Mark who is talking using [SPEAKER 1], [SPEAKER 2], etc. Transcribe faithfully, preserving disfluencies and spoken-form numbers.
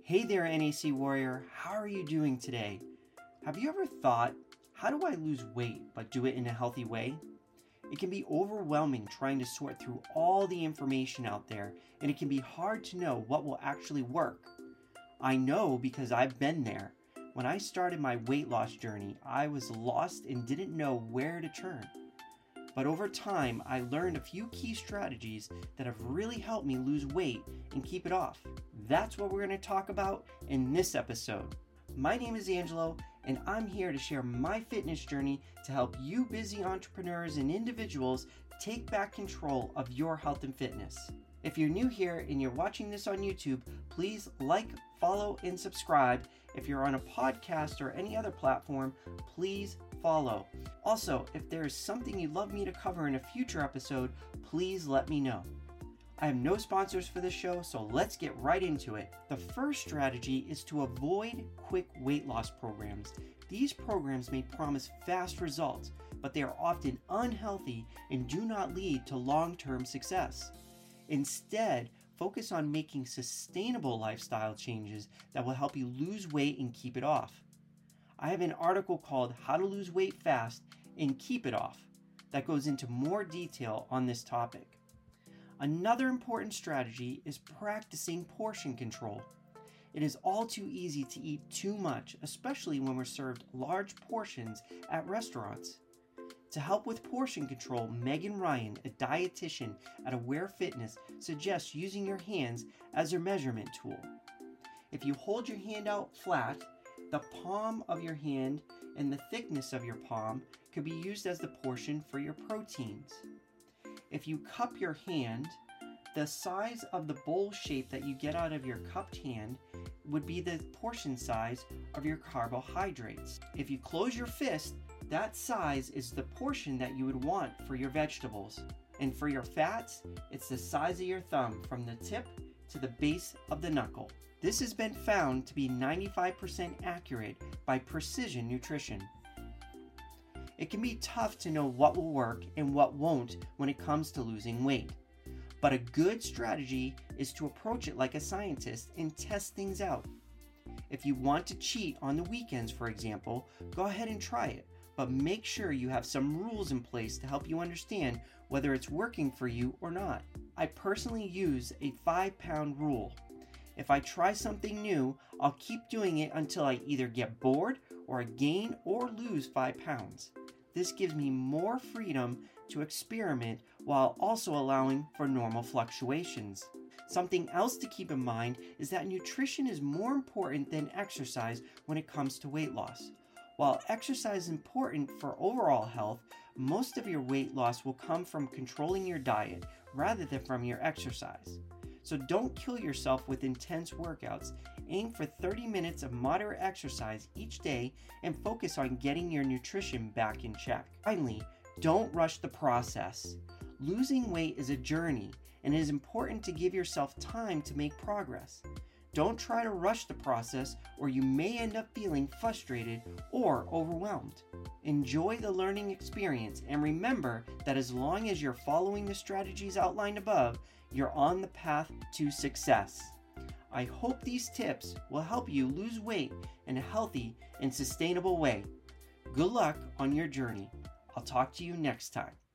[SPEAKER 1] Hey there, N A C Warrior. How are you doing today? Have you ever thought, how do I lose weight but do it in a healthy way? It can be overwhelming trying to sort through all the information out there, and it can be hard to know what will actually work. I know because I've been there. When I started my weight loss journey, I was lost and didn't know where to turn. But over time, I learned a few key strategies that have really helped me lose weight and keep it off. That's what we're going to talk about in this episode. My name is Angelo, and I'm here to share my fitness journey to help you busy entrepreneurs and individuals take back control of your health and fitness. If you're new here and you're watching this on YouTube, please like, follow, and subscribe. If you're on a podcast or any other platform, please follow. Also, if there is something you'd love me to cover in a future episode, please let me know. I have no sponsors for this show, so let's get right into it. The first strategy is to avoid quick weight loss programs. These programs may promise fast results, but they are often unhealthy and do not lead to long-term success. Instead, focus on making sustainable lifestyle changes that will help you lose weight and keep it off. I have an article called How to Lose Weight Fast and Keep It Off that goes into more detail on this topic. Another important strategy is practicing portion control. It is all too easy to eat too much, especially when we're served large portions at restaurants. To help with portion control, Megan Ryan, a dietitian at Aware Fitness, suggests using your hands as your measurement tool. If you hold your hand out flat, the palm of your hand and the thickness of your palm could be used as the portion for your proteins. If you cup your hand, the size of the bowl shape that you get out of your cupped hand would be the portion size of your carbohydrates. If you close your fist, that size is the portion that you would want for your vegetables. And for your fats, it's the size of your thumb from the tip to the base of the knuckle. This has been found to be ninety-five percent accurate by Precision Nutrition. It can be tough to know what will work and what won't when it comes to losing weight. But a good strategy is to approach it like a scientist and test things out. If you want to cheat on the weekends, for example, go ahead and try it, but make sure you have some rules in place to help you understand whether it's working for you or not. I personally use a five pound rule. If I try something new, I'll keep doing it until I either get bored or I gain or lose five pounds. This gives me more freedom to experiment while also allowing for normal fluctuations. Something else to keep in mind is that nutrition is more important than exercise when it comes to weight loss. While exercise is important for overall health, most of your weight loss will come from controlling your diet rather than from your exercise. So don't kill yourself with intense workouts. Aim for thirty minutes of moderate exercise each day and focus on getting your nutrition back in check. Finally, don't rush the process. Losing weight is a journey, and it is important to give yourself time to make progress. Don't try to rush the process, or you may end up feeling frustrated or overwhelmed. Enjoy the learning experience, and remember that as long as you're following the strategies outlined above, you're on the path to success. I hope these tips will help you lose weight in a healthy and sustainable way. Good luck on your journey. I'll talk to you next time.